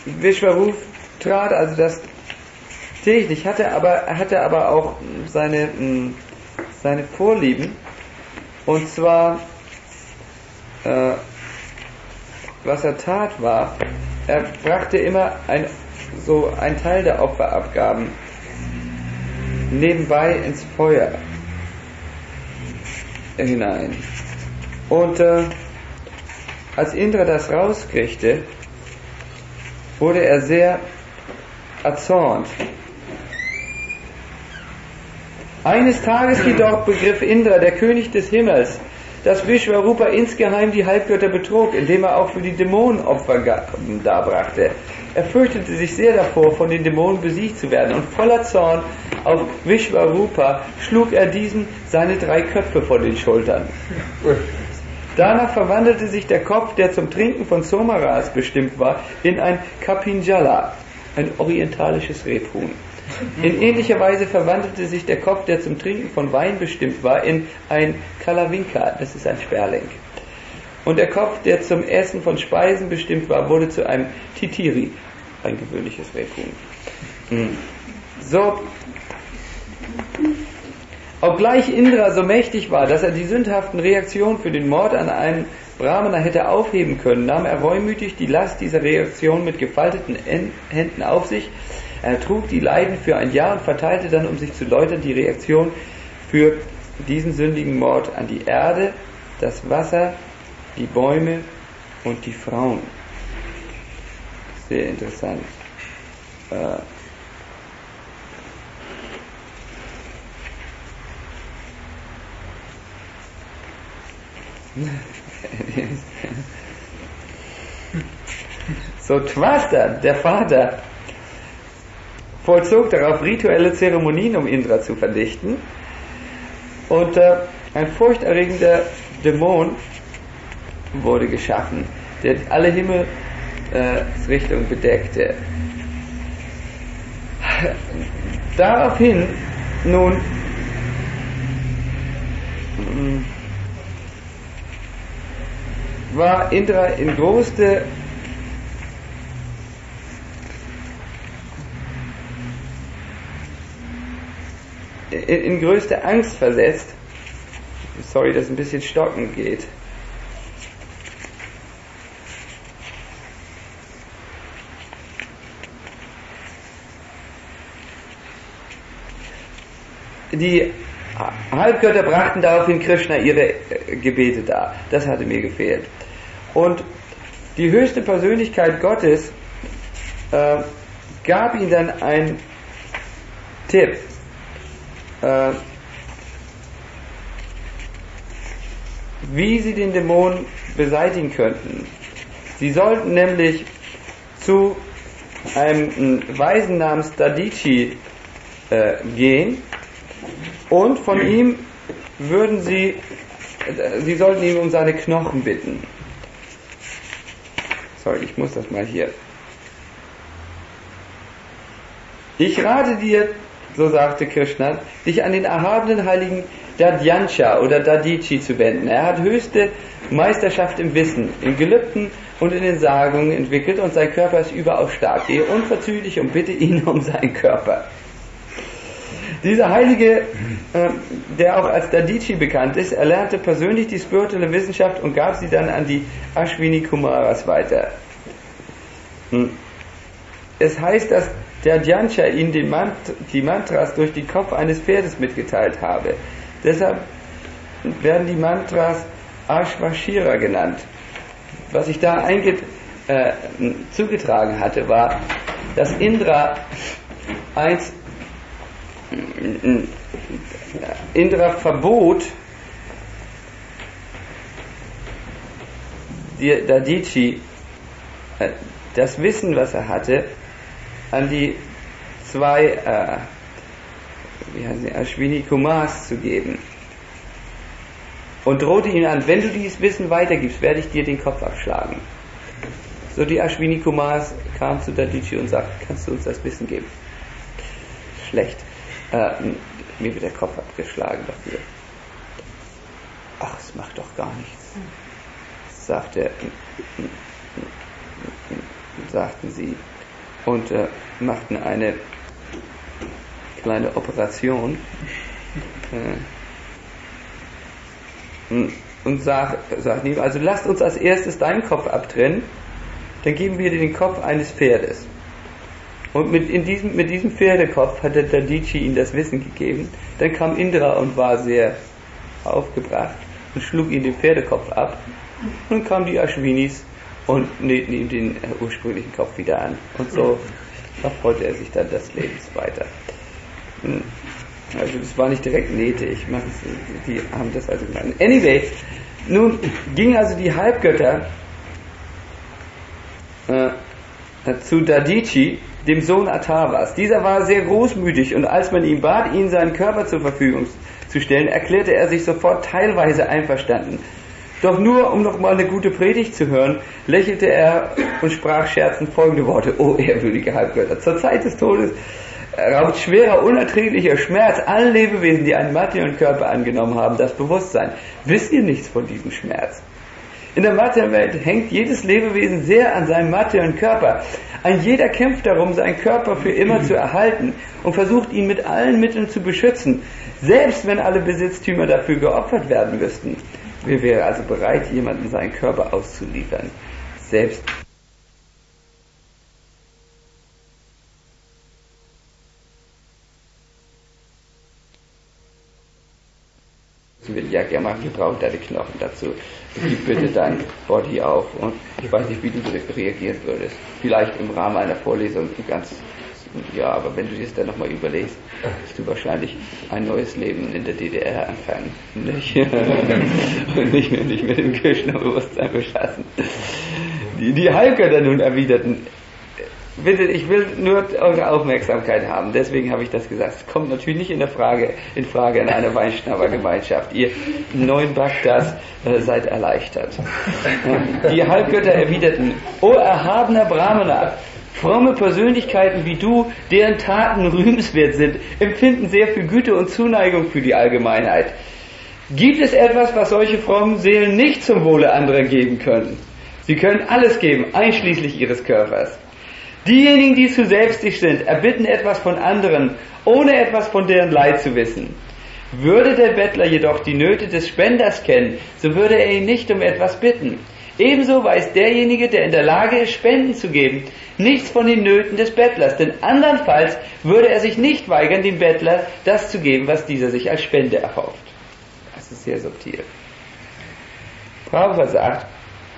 Vishwarup trat also das täglich, hatte aber auch seine Vorlieben, und zwar was er tat war, er brachte immer ein Teil der Opferabgaben nebenbei ins Feuer hinein. Und als Indra das rauskriegte, wurde er sehr erzornt. Eines Tages jedoch begriff Indra, der König des Himmels, dass Vishvarupa insgeheim die Halbgötter betrog, indem er auch für die Dämonen Opfer darbrachte. Er fürchtete sich sehr davor, von den Dämonen besiegt zu werden, und voller Zorn auf Vishvarupa schlug er diesem seine 3 Köpfe vor den Schultern. Danach verwandelte sich der Kopf, der zum Trinken von Somaras bestimmt war, in ein Kapinjala, ein orientalisches Rebhuhn. In ähnlicher Weise verwandelte sich der Kopf, der zum Trinken von Wein bestimmt war, in ein Kalavinka, das ist ein Sperling. Und der Kopf, der zum Essen von Speisen bestimmt war, wurde zu einem Titiri, ein gewöhnliches Rebhuhn. So, obgleich Indra so mächtig war, dass er die sündhaften Reaktionen für den Mord an einen Brahmana hätte aufheben können, nahm er reumütig die Last dieser Reaktion mit gefalteten Händen auf sich. Er trug die Leiden für ein Jahr und verteilte dann, um sich zu läutern, die Reaktion für diesen sündigen Mord an die Erde, das Wasser, die Bäume und die Frauen. Sehr interessant. So, Twasta, der Vater, vollzog darauf rituelle Zeremonien, um Indra zu vernichten, und ein furchterregender Dämon wurde geschaffen, der alle Himmelsrichtungen bedeckte. Daraufhin nun war Indra in größte Angst versetzt. Sorry, dass es ein bisschen stocken geht. Die Halbgötter brachten daraufhin Krishna ihre Gebete dar. Das hatte mir gefehlt. Und die höchste Persönlichkeit Gottes gab ihnen dann einen Tipp. Wie sie den Dämon beseitigen könnten. Sie sollten nämlich zu einem Weisen namens Dadichi gehen, und von ihm sie sollten ihn um seine Knochen bitten. Sorry, ich muss das mal hier. Ich rate dir, so sagte Krishna, dich an den erhabenen heiligen Dadyancha oder Dadichi zu wenden. Er hat höchste Meisterschaft im Wissen, in Gelübden und in den Sagungen entwickelt, und sein Körper ist überaus stark. Gehe unverzüglich und bitte ihn um seinen Körper. Dieser Heilige, der auch als Dadichi bekannt ist, erlernte persönlich die spirituelle Wissenschaft und gab sie dann an die Ashwini Kumaras weiter. Es heißt, dass der Dyancha ihnen die Mantras durch den Kopf eines Pferdes mitgeteilt habe. Deshalb werden die Mantras Ashvashira genannt. Was ich da zugetragen hatte, war, dass Indra verbot, Dadichi das Wissen, was er hatte, an die 2 Ashwini Kumars zu geben, und drohte ihn an: Wenn du dieses Wissen weitergibst, werde ich dir den Kopf abschlagen. So, die Ashwini Kumars kamen zu Dadichi und sagten: Kannst du uns das Wissen geben? Schlecht. Mir wird der Kopf abgeschlagen dafür. Ach, es macht doch gar nichts, sagten sie. und machten eine kleine Operation und sagten ihm, also lasst uns als erstes deinen Kopf abtrennen, dann geben wir dir den Kopf eines Pferdes. Und mit diesem Pferdekopf hat der Dadici ihm das Wissen gegeben. Dann kam Indra und war sehr aufgebracht und schlug ihm den Pferdekopf ab. Und dann kamen die Ashwinis und nähten ihm den ursprünglichen Kopf wieder an. Und so erfreute er sich dann des Lebens weiter. Also das war nicht direkt Nähte, die haben das also gemacht. Anyway, nun gingen also die Halbgötter zu Dadici, dem Sohn Atharvas. Dieser war sehr großmütig und als man ihn bat, ihnen seinen Körper zur Verfügung zu stellen, erklärte er sich sofort teilweise einverstanden. Doch nur, um noch mal eine gute Predigt zu hören, lächelte er und sprach scherzend folgende Worte: O ehrwürdige Halbgötter, zur Zeit des Todes raubt schwerer, unerträglicher Schmerz allen Lebewesen, die einen materiellen Körper angenommen haben, das Bewusstsein. Wisst ihr nichts von diesem Schmerz? In der Materienwelt hängt jedes Lebewesen sehr an seinem materiellen Körper. Ein jeder kämpft darum, seinen Körper für immer zu erhalten und versucht, ihn mit allen Mitteln zu beschützen, selbst wenn alle Besitztümer dafür geopfert werden müssten. Wer wäre also bereit, jemanden seinen Körper auszuliefern? Selbst wird ja machen, wir brauchen deine Knochen dazu. Gib bitte dein Body auf. Und ich weiß nicht, wie du reagieren würdest. Vielleicht im Rahmen einer Vorlesung aber wenn du dir das dann nochmal überlegst, wirst du wahrscheinlich ein neues Leben in der DDR anfangen. Und nicht mit dem Krishna-Bewusstsein beschaffen. Die Halbgötter nun erwiderten: Bitte, ich will nur eure Aufmerksamkeit haben, deswegen habe ich das gesagt. Es kommt natürlich nicht in Frage in einer Weinschnappergemeinschaft. Ihr neuen Bagdas seid erleichtert. Die Halbgötter erwiderten: O erhabener Brahmana, fromme Persönlichkeiten wie du, deren Taten rühmenswert sind, empfinden sehr viel Güte und Zuneigung für die Allgemeinheit. Gibt es etwas, was solche frommen Seelen nicht zum Wohle anderer geben können? Sie können alles geben, einschließlich ihres Körpers. Diejenigen, die zu selbstig sind, erbitten etwas von anderen, ohne etwas von deren Leid zu wissen. Würde der Bettler jedoch die Nöte des Spenders kennen, so würde er ihn nicht um etwas bitten. Ebenso weiß derjenige, der in der Lage ist, Spenden zu geben, nichts von den Nöten des Bettlers, denn andernfalls würde er sich nicht weigern, dem Bettler das zu geben, was dieser sich als Spende erhofft. Das ist sehr subtil. Prabhupada sagt,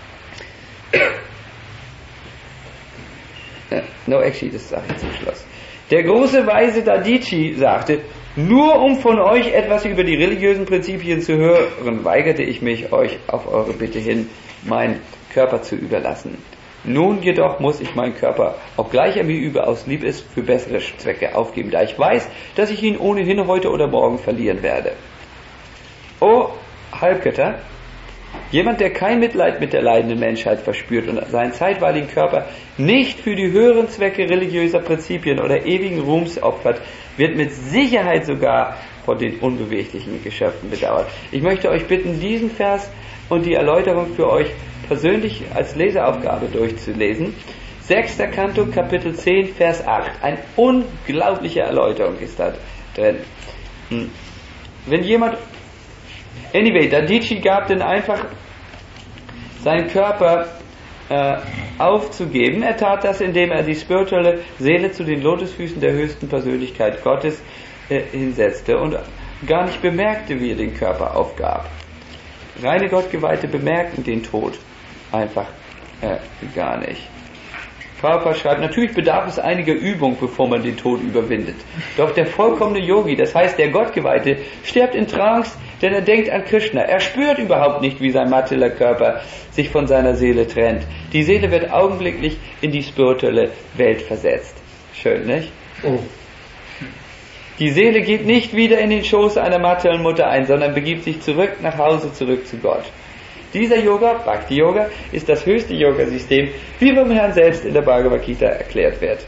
das sage ich zum Schluss. Der große Weise Dadici sagte: Nur um von euch etwas über die religiösen Prinzipien zu hören, weigerte ich mich, euch auf eure Bitte hin meinen Körper zu überlassen. Nun jedoch muss ich meinen Körper, obgleich er mir überaus lieb ist, für bessere Zwecke aufgeben, da ich weiß, dass ich ihn ohnehin heute oder morgen verlieren werde. O Halbgötter, jemand, der kein Mitleid mit der leidenden Menschheit verspürt und seinen zeitweiligen Körper nicht für die höheren Zwecke religiöser Prinzipien oder ewigen Ruhms opfert, wird mit Sicherheit sogar von den unbeweglichen Geschöpfen bedauert. Ich möchte euch bitten, diesen Vers und die Erläuterung für euch persönlich als Leseaufgabe durchzulesen. 6. Kanto, Kapitel 10, Vers 8. Eine unglaubliche Erläuterung ist da drin. Wenn jemand Dadici gab denn einfach seinen Körper aufzugeben. Er tat das, indem er die spirituelle Seele zu den Lotusfüßen der höchsten Persönlichkeit Gottes hinsetzte und gar nicht bemerkte, wie er den Körper aufgab. Reine Gottgeweihte bemerken den Tod einfach gar nicht. Prabhupada schreibt, natürlich bedarf es einiger Übung, bevor man den Tod überwindet. Doch der vollkommene Yogi, das heißt der Gottgeweihte, stirbt in Trance, denn er denkt an Krishna. Er spürt überhaupt nicht, wie sein materieller Körper sich von seiner Seele trennt. Die Seele wird augenblicklich in die spirituelle Welt versetzt. Schön, nicht? Oh. Die Seele geht nicht wieder in den Schoß einer materiellen Mutter ein, sondern begibt sich zurück nach Hause, zurück zu Gott. Dieser Yoga, Bhakti Yoga, ist das höchste Yoga-System, wie vom Herrn selbst in der Bhagavad Gita erklärt wird.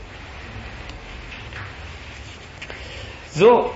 So,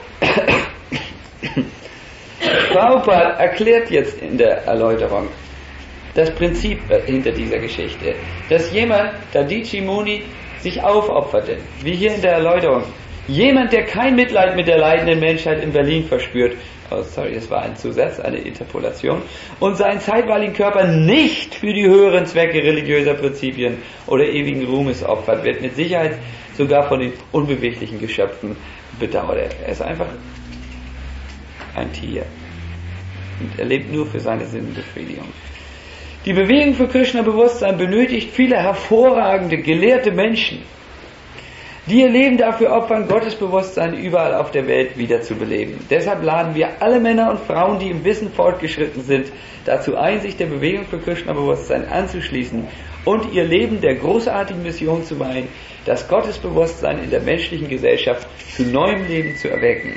Prabhupada erklärt jetzt in der Erläuterung das Prinzip hinter dieser Geschichte, dass jemand, Dadici Muni, sich aufopferte, wie hier in der Erläuterung. Jemand, der kein Mitleid mit der leidenden Menschheit in Berlin verspürt, oh sorry, das war ein Zusatz, eine Interpolation, und seinen zeitweiligen Körper nicht für die höheren Zwecke religiöser Prinzipien oder ewigen Ruhmes opfert, wird mit Sicherheit sogar von den unbeweglichen Geschöpfen bedauert. Er ist einfach ein Tier und er lebt nur für seine Sinnbefriedigung. Die Bewegung für Krishna-Bewusstsein benötigt viele hervorragende, gelehrte Menschen, die ihr Leben dafür opfern, Gottes Bewusstsein überall auf der Welt wiederzubeleben. Deshalb laden wir alle Männer und Frauen, die im Wissen fortgeschritten sind, dazu ein, sich der Bewegung für Krishna-Bewusstsein anzuschließen und ihr Leben der großartigen Mission zu weihen, das Gottesbewusstsein in der menschlichen Gesellschaft zu neuem Leben zu erwecken.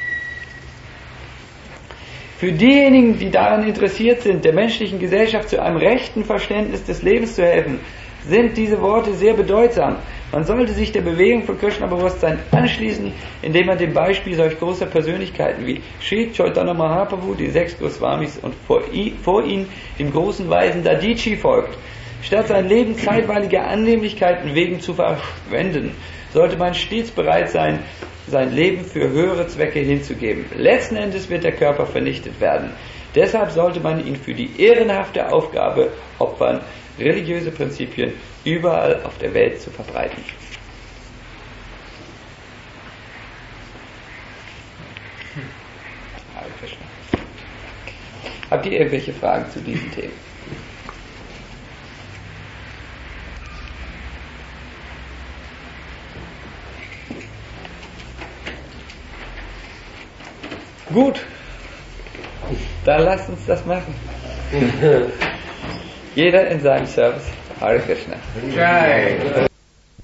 Für diejenigen, die daran interessiert sind, der menschlichen Gesellschaft zu einem rechten Verständnis des Lebens zu helfen, sind diese Worte sehr bedeutsam. Man sollte sich der Bewegung für Krishna-Bewusstsein anschließen, indem man dem Beispiel solch großer Persönlichkeiten wie Sri Chaitanya Mahaprabhu, die 6 Goswamis und vor ihnen dem großen Weisen Dadichi folgt. Statt sein Leben zeitweiliger Annehmlichkeiten wegen zu verschwenden, sollte man stets bereit sein, sein Leben für höhere Zwecke hinzugeben. Letzten Endes wird der Körper vernichtet werden. Deshalb sollte man ihn für die ehrenhafte Aufgabe opfern, religiöse Prinzipien überall auf der Welt zu verbreiten. Habt ihr irgendwelche Fragen zu diesen Themen? Gut, dann lasst uns das machen. Jeder in seinem Service. Hare Krishna. Jai.